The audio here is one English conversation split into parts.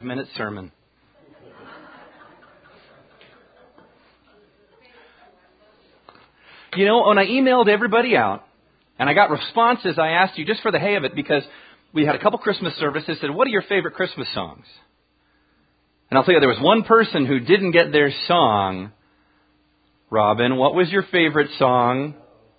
5-minute sermon. You know, when I emailed everybody out, and I got responses, I asked you just for the hay of it, because we had a couple Christmas services, said, what are your favorite Christmas songs? And I'll tell you, there was one person who didn't get their song. Robin, what was your favorite song?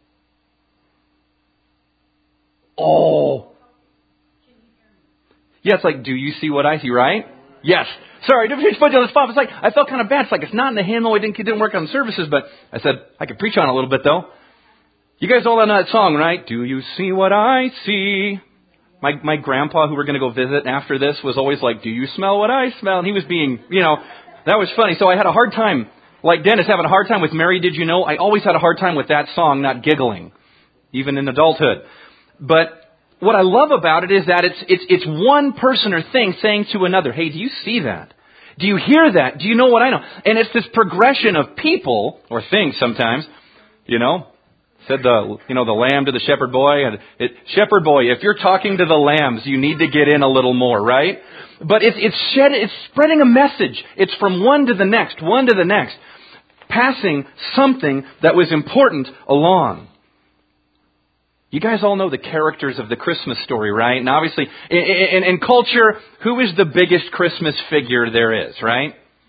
Oh. Yeah, it's like, do you see what I see, right? Yes. Sorry, don't put you on the spot. It's like, I felt kind of bad. It's like, it's not in the hymnal. It didn't work on the services, but I said, I could preach on it a little bit, though. You guys all know that song, right? Do you see what I see? My grandpa, who we're going to go visit after this, was always like, do you smell what I smell? And he was being, that was funny. So I had a hard time, like Dennis having a hard time with Mary, Did You Know? I always had a hard time with that song, not giggling, even in adulthood. But what I love about it is that it's one person or thing saying to another, hey, do you see that? Do you hear that? Do you know what I know? And it's this progression of people, or things sometimes, said the lamb to the shepherd boy. Shepherd boy, if you're talking to the lambs, you need to get in a little more, right? But it's spreading a message. It's from one to the next, passing something that was important along. You guys all know the characters of the Christmas story, right? And obviously, in culture, who is the biggest Christmas figure there is, right?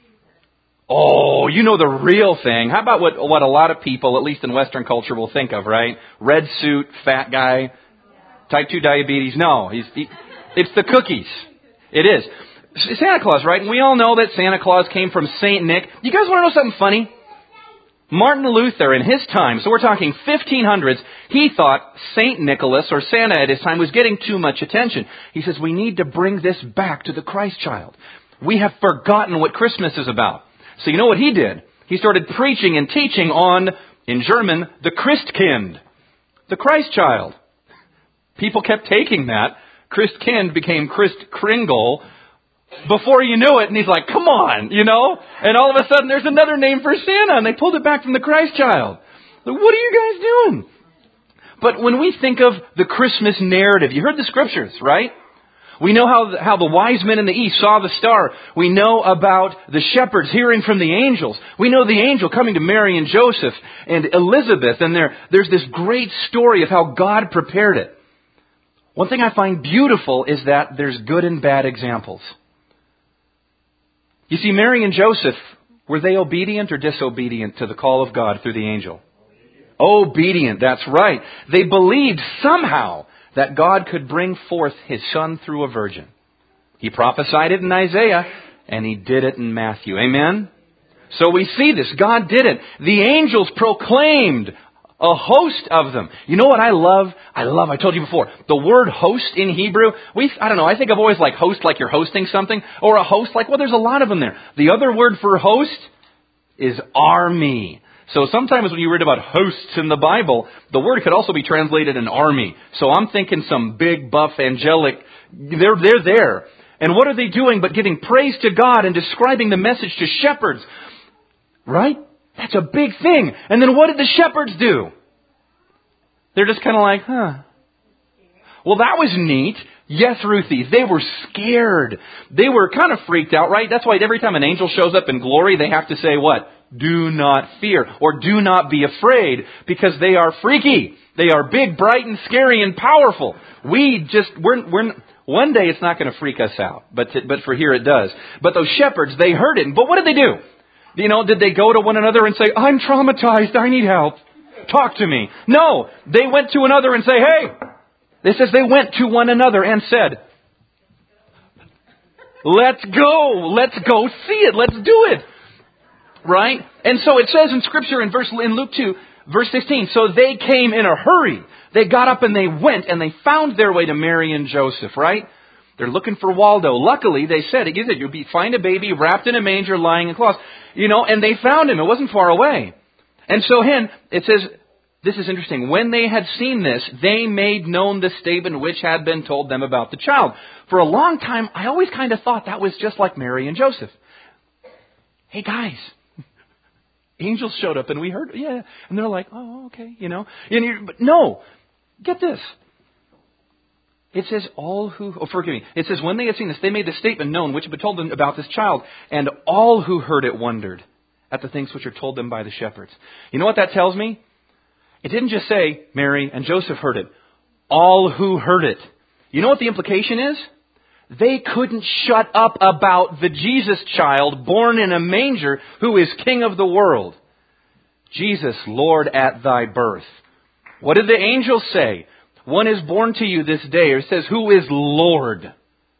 Oh, you know the real thing. How about what a lot of people, at least in Western culture, will think of, right? Red suit, fat guy, type 2 diabetes. No, it's the cookies. It is. Santa Claus, right? And we all know that Santa Claus came from Saint Nick. You guys want to know something funny? Martin Luther, in his time, so we're talking 1500s, he thought Saint Nicholas, or Santa at his time, was getting too much attention. He says, we need to bring this back to the Christ child. We have forgotten what Christmas is about. So you know what he did? He started preaching and teaching on, in German, the Christkind, the Christ child. People kept taking that. Christkind became Christkringle. Before you knew it, and he's like, come on, And all of a sudden, there's another name for Santa, and they pulled it back from the Christ child. Like, what are you guys doing? But when we think of the Christmas narrative, you heard the scriptures, right? We know how the wise men in the east saw the star. We know about the shepherds hearing from the angels. We know the angel coming to Mary and Joseph and Elizabeth, and there's this great story of how God prepared it. One thing I find beautiful is that there's good and bad examples. You see, Mary and Joseph, were they obedient or disobedient to the call of God through the angel? Obedient, that's right. They believed somehow that God could bring forth His Son through a virgin. He prophesied it in Isaiah, and He did it in Matthew. Amen? So we see this. God did it. The angels proclaimed, a host of them. You know what I love? I told you before, the word host in Hebrew, I think of always like host like you're hosting something, or a host like, well, there's a lot of them there. The other word for host is army. So sometimes when you read about hosts in the Bible, the word could also be translated an army. So I'm thinking some big, buff, angelic, they're there. And what are they doing but giving praise to God and describing the message to shepherds? Right? That's a big thing. And then what did the shepherds do? They're just kind of like, huh. Well, that was neat. Yes, Ruthie, they were scared. They were kind of freaked out, right? That's why every time an angel shows up in glory, they have to say what? Do not fear, or do not be afraid, because they are freaky. They are big, bright, and scary, and powerful. We're one day it's not going to freak us out, but for here it does. But those shepherds, they heard it. But what did they do? Did they go to one another and say, I'm traumatized, I need help, talk to me? No, they went to another and say, hey. It says they went to one another and said, let's go see it, let's do it. Right? And so it says in Scripture in Luke 2, verse 16, so they came in a hurry. They got up and they went and they found their way to Mary and Joseph, right? They're looking for Waldo. Luckily, they said, you'll find a baby wrapped in a manger lying in cloths. And they found him. It wasn't far away. And so it says, this is interesting. When they had seen this, they made known the statement which had been told them about the child. For a long time, I always kind of thought that was just like Mary and Joseph. Hey guys, angels showed up and we heard, yeah. And they're like, oh, okay, But no, get this. It says It says when they had seen this, they made the statement known which had been told them about this child, and all who heard it wondered at the things which were told them by the shepherds. You know what that tells me? It didn't just say Mary and Joseph heard it. All who heard it. You know what the implication is? They couldn't shut up about the Jesus child born in a manger who is King of the world. Jesus, Lord at thy birth. What did the angels say? One is born to you this day. Or it says, who is Lord?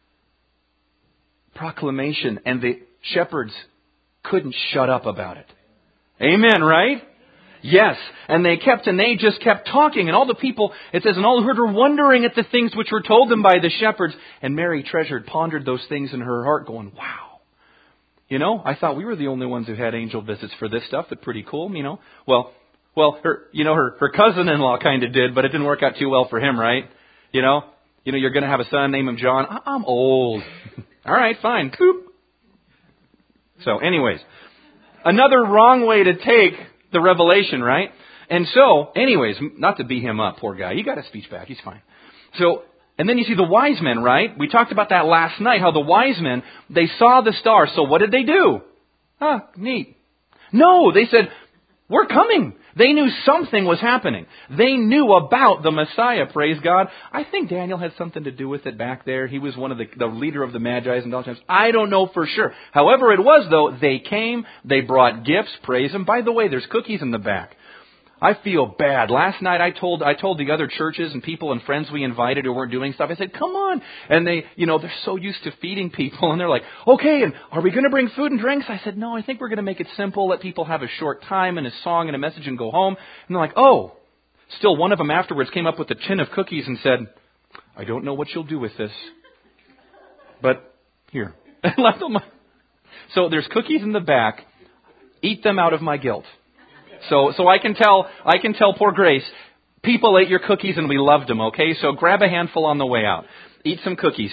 Proclamation. And the shepherds couldn't shut up about it. Amen, right? Yes. And they just kept talking. And all the people, it says, and all who heard were wondering at the things which were told them by the shepherds. And Mary pondered those things in her heart, going, wow. You know, I thought we were the only ones who had angel visits for this stuff, but pretty cool, you know. Well, her cousin-in-law kind of did, but it didn't work out too well for him, right? You know, you're going to have a son, name him John. I'm old. All right, fine. Boop. So, anyways, another wrong way to take the revelation, right? And so, anyways, not to beat him up, poor guy. He got his speech back. He's fine. So, and then you see the wise men, right? We talked about that last night, how the wise men, they saw the star. So what did they do? Neat. No, they said, we're coming. They knew something was happening. They knew about the Messiah, praise God. I think Daniel had something to do with it back there. He was one of the leader of the Magi and all times. I don't know for sure. However it was, though, they came, they brought gifts, praise Him. By the way, there's cookies in the back. I feel bad. Last night I told the other churches and people and friends we invited who weren't doing stuff, I said, come on. And they, they're so used to feeding people and they're like, okay, and are we going to bring food and drinks? I said, no, I think we're going to make it simple, let people have a short time and a song and a message and go home. And they're like, oh. Still, one of them afterwards came up with a tin of cookies and said, I don't know what you'll do with this, but here. And left them. So there's cookies in the back. Eat them out of my guilt. So I can tell poor Grace, people ate your cookies and we loved them, okay? So grab a handful on the way out. Eat some cookies.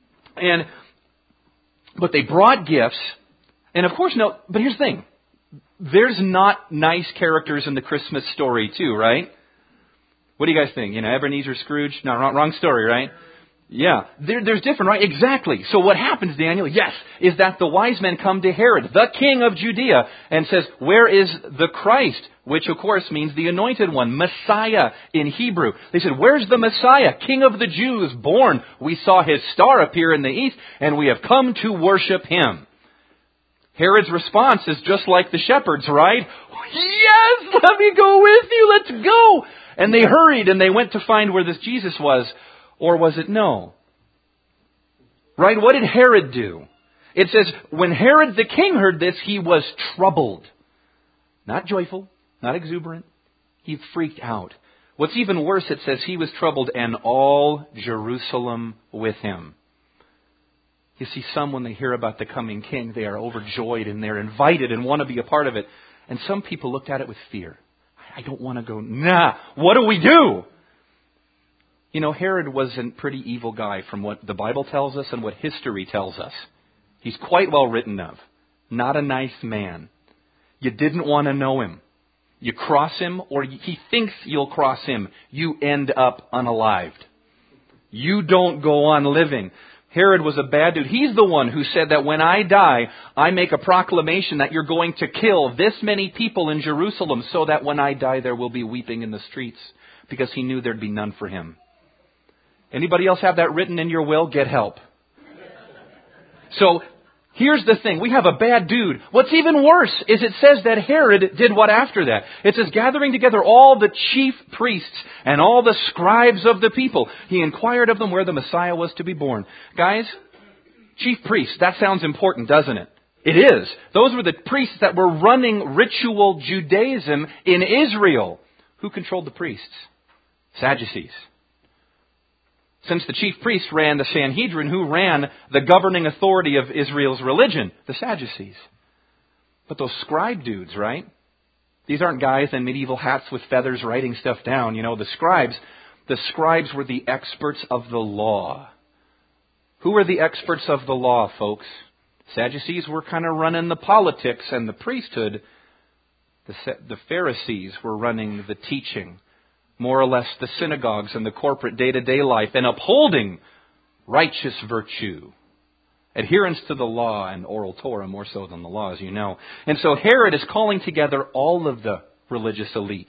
But they brought gifts. And of course, but here's the thing. There's not nice characters in the Christmas story too, right? What do you guys think? Ebenezer Scrooge? No, wrong story, right? Yeah, there's different, right? Exactly. So what happens, Daniel, is that the wise men come to Herod, the king of Judea, and says, where is the Christ? Which, of course, means the anointed one, Messiah in Hebrew. They said, where's the Messiah, King of the Jews, born? We saw his star appear in the east, and we have come to worship him. Herod's response is just like the shepherds, right? Yes, let me go with you, let's go! And they hurried, and they went to find where this Jesus was. Or was it no? Right? What did Herod do? It says, when Herod the king heard this, he was troubled. Not joyful, not exuberant. He freaked out. What's even worse, it says he was troubled and all Jerusalem with him. You see, some, when they hear about the coming king, they are overjoyed and they're invited and want to be a part of it. And some people looked at it with fear. I don't want to go. Nah, what do we do? Herod was a pretty evil guy from what the Bible tells us and what history tells us. He's quite well written of. Not a nice man. You didn't want to know him. You cross him, or he thinks you'll cross him. You end up unalived. You don't go on living. Herod was a bad dude. He's the one who said that when I die, I make a proclamation that you're going to kill this many people in Jerusalem so that when I die there will be weeping in the streets, because he knew there'd be none for him. Anybody else have that written in your will? Get help. So, here's the thing. We have a bad dude. What's even worse is it says that Herod did what after that? It says, gathering together all the chief priests and all the scribes of the people, he inquired of them where the Messiah was to be born. Guys, chief priests, that sounds important, doesn't it? It is. Those were the priests that were running ritual Judaism in Israel. Who controlled the priests? Sadducees. Since the chief priests ran the Sanhedrin, who ran the governing authority of Israel's religion? The Sadducees. But those scribe dudes, right? These aren't guys in medieval hats with feathers writing stuff down. The scribes were the experts of the law. Who were the experts of the law, folks? Sadducees were kind of running the politics and the priesthood. The Pharisees were running the teaching. more or less the synagogues and the corporate day-to-day life, and upholding righteous virtue. Adherence to the law and oral Torah more so than the law, as you know. And so Herod is calling together all of the religious elites.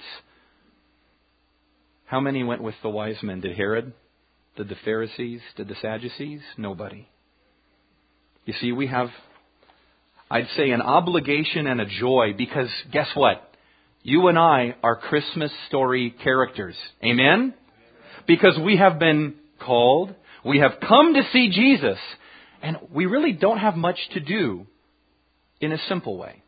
How many went with the wise men? Did Herod? Did the Pharisees? Did the Sadducees? Nobody. You see, we have, I'd say, an obligation and a joy, because guess what? You and I are Christmas story characters. Amen? Because we have been called, we have come to see Jesus, and we really don't have much to do in a simple way.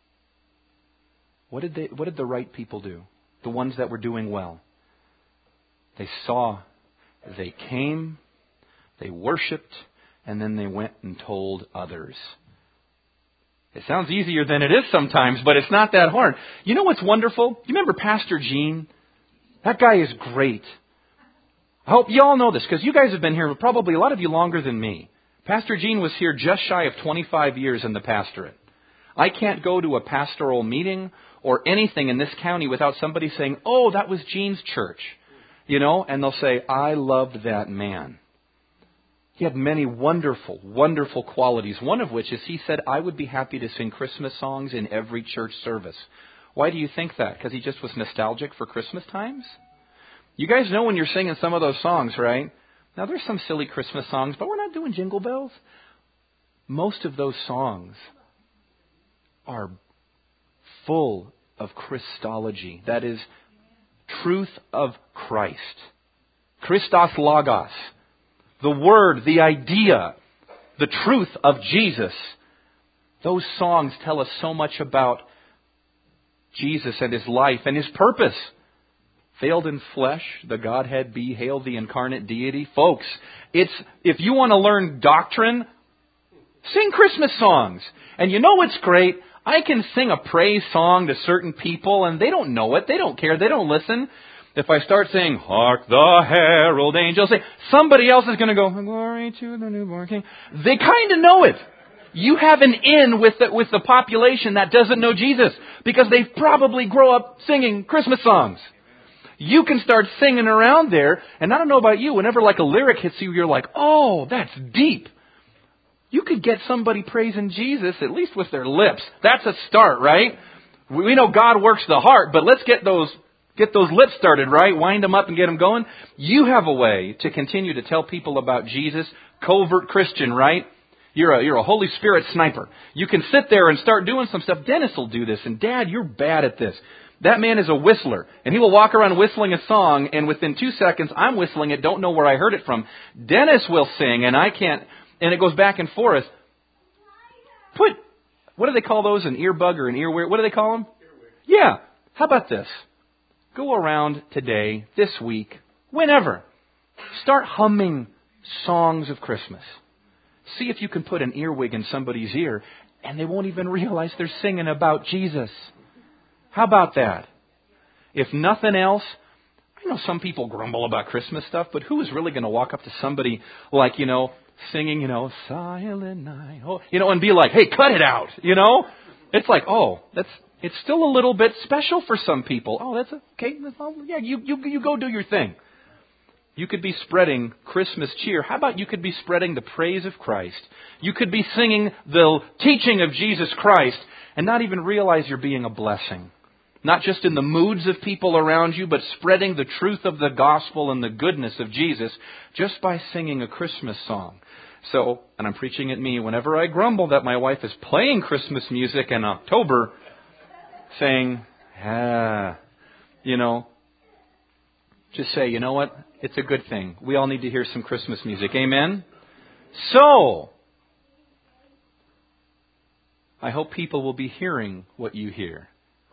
What did the right people do? The ones that were doing well. They saw, they came, they worshipped, and then they went and told others. It sounds easier than it is sometimes, but it's not that hard. You know what's wonderful? You remember Pastor Gene? That guy is great. I hope you all know this, because you guys have been here, probably a lot of you longer than me. Pastor Gene was here just shy of 25 years in the pastorate. I can't go to a pastoral meeting or anything in this county without somebody saying, "Oh, that was Gene's church." You know, and they'll say, "I loved that man." He had many wonderful, wonderful qualities. One of which is he said, "I would be happy to sing Christmas songs in every church service." Why do you think that? Because he just was nostalgic for Christmas times? You guys know when you're singing some of those songs, right? Now, there's some silly Christmas songs, but we're not doing Jingle Bells. Most of those songs are full of Christology. That is, truth of Christ. Christos Logos. The word, the idea, the truth of Jesus. Those songs tell us so much about Jesus and His life and His purpose. Veiled in flesh, the Godhead be, hail the incarnate deity. Folks, if you want to learn doctrine, sing Christmas songs. And you know what's great? I can sing a praise song to certain people and they don't know it, they don't care, they don't listen. If I start saying, "Hark the herald angels sing," somebody else is going to go, "Glory to the newborn King." They kind of know it. You have an in with the population that doesn't know Jesus, because they probably grow up singing Christmas songs. You can start singing around there, and I don't know about you, whenever like a lyric hits you, you're like, "Oh, that's deep." You could get somebody praising Jesus, at least with their lips. That's a start, right? We know God works the heart, but let's get those lips started, right? Wind them up and get them going. You have a way to continue to tell people about Jesus. Covert Christian, right? You're a Holy Spirit sniper. You can sit there and start doing some stuff. Dennis will do this, and Dad, you're bad at this. That man is a whistler, and he will walk around whistling a song, and within 2 seconds, I'm whistling it, don't know where I heard it from. Dennis will sing, and I can't, and it goes back and forth. What do they call those? An earbug or an earwig? What do they call them? Earwig. Yeah. How about this? Go around today, this week, whenever. Start humming songs of Christmas. See if you can put an earwig in somebody's ear, and they won't even realize they're singing about Jesus. How about that? If nothing else, I know some people grumble about Christmas stuff, but who is really going to walk up to somebody like, singing, "Silent Night," and be like, "Hey, cut it out," It's like, it's still a little bit special for some people. Oh, that's okay. Yeah, you go do your thing. You could be spreading Christmas cheer. How about you could be spreading the praise of Christ? You could be singing the teaching of Jesus Christ and not even realize you're being a blessing. Not just in the moods of people around you, but spreading the truth of the gospel and the goodness of Jesus just by singing a Christmas song. So, and I'm preaching at me, whenever I grumble that my wife is playing Christmas music in October, saying, just say, you know what? It's a good thing. We all need to hear some Christmas music. Amen? So, I hope people will be hearing what you hear.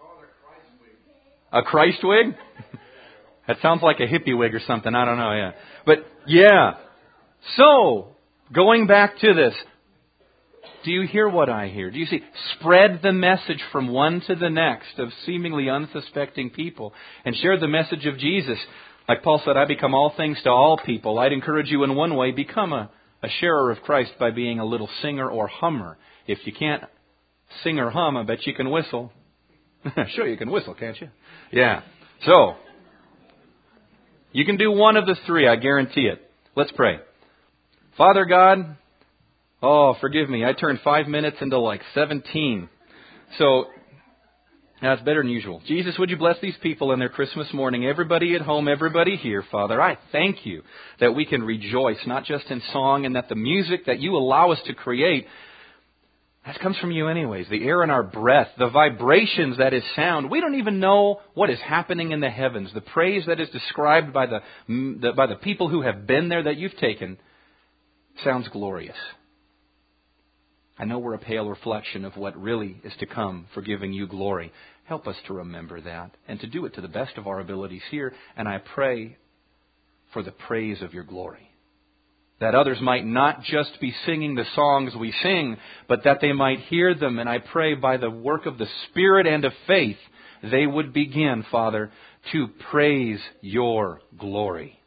A Christ wig? That sounds like a hippie wig or something. I don't know, yeah. But, yeah. So, going back to this. Do you hear what I hear? Do you see? Spread the message from one to the next of seemingly unsuspecting people and share the message of Jesus. Like Paul said, I become all things to all people. I'd encourage you in one way, become a sharer of Christ by being a little singer or hummer. If you can't sing or hum, I bet you can whistle. Sure, you can whistle, can't you? Yeah. So, You can do one of the three, I guarantee it. Let's pray. Father God, oh, forgive me. I turned 5 minutes into like 17. So that's better than usual. Jesus, would you bless these people in their Christmas morning? Everybody at home, everybody here, Father. I thank you that we can rejoice, not just in song, and that the music that you allow us to create, that comes from you anyways. The air in our breath, the vibrations that is sound. We don't even know what is happening in the heavens. The praise that is described by the people who have been there that you've taken sounds glorious. I know we're a pale reflection of what really is to come for giving you glory. Help us to remember that and to do it to the best of our abilities here. And I pray for the praise of your glory. That others might not just be singing the songs we sing, but that they might hear them. And I pray by the work of the Spirit and of faith, they would begin, Father, to praise your glory.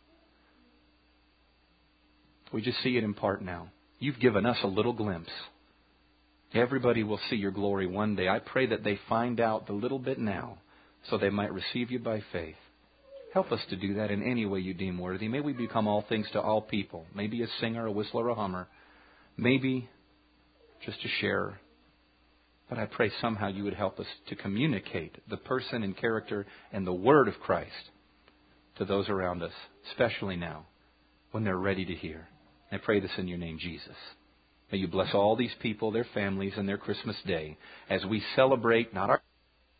We just see it in part now. You've given us a little glimpse. Everybody will see your glory one day. I pray that they find out the little bit now so they might receive you by faith. Help us to do that in any way you deem worthy. May we become all things to all people. Maybe a singer, a whistler, a hummer. Maybe just a sharer. But I pray somehow you would help us to communicate the person and character and the word of Christ to those around us, especially now when they're ready to hear. I pray this in your name, Jesus. May you bless all these people, their families, and their Christmas day as we celebrate not our,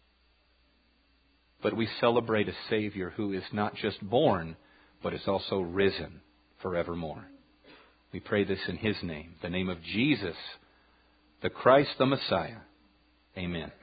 but we celebrate a Savior who is not just born, but is also risen forevermore. We pray this in His name, the name of Jesus, the Christ, the Messiah. Amen.